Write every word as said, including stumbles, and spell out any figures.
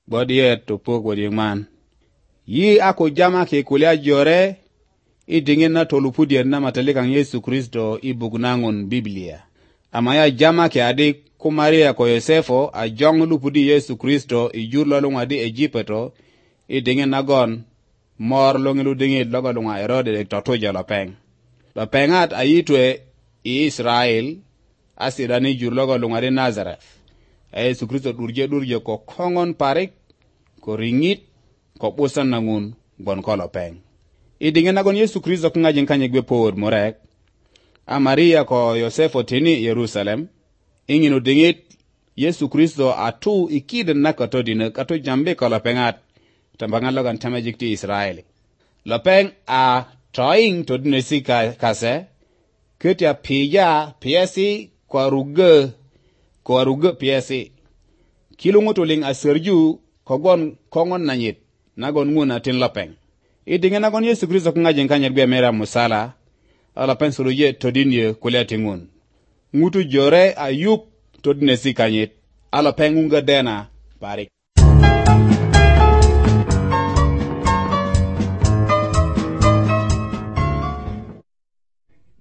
Bodiet to pok wadi man. Yi ako jama ke kulia jore, i dingin na tolupudi na matalikang Yesu Kristo i bugunangon Biblia. Amaya jama ke adi kumaria ko Yosefo a jong lupudi Yesu Kristo i jurlo lunga di Ejipeto, i dingin na gon, mor longilu dingin logo lunga Herode de totoja lopeng. Lopengat a yitwe i Israel, asirani jurlogo lunga di Nazareth. Yesu Kristo durje durje ko kongon parik, ko ringit, ko busan nangun, gon ko lopeng. I dingin na gon Yesu Kristo kungajin kanye gwe powod morek, a Maria ko Yosefo tini Jerusalem, inginu dingit Yesu Kristo atu ikiden na kato dine kato jambe ko lopengat, tambangan logan tamajik ti Israeli. Lopeng a toing to dine si kase, ketia pija piasi kwa ruge, kwa ruge piasi. Kilungu tuling a serju kogon kongon nanyit, nagon nguna tin lopeng. Idinge nagon Yesu Kristo kungajin kanye gwe mera musala, alapeng suruje todinye kulia tingun. Ngutu jore ayuk todine si kanyit, alapeng unga dena parik.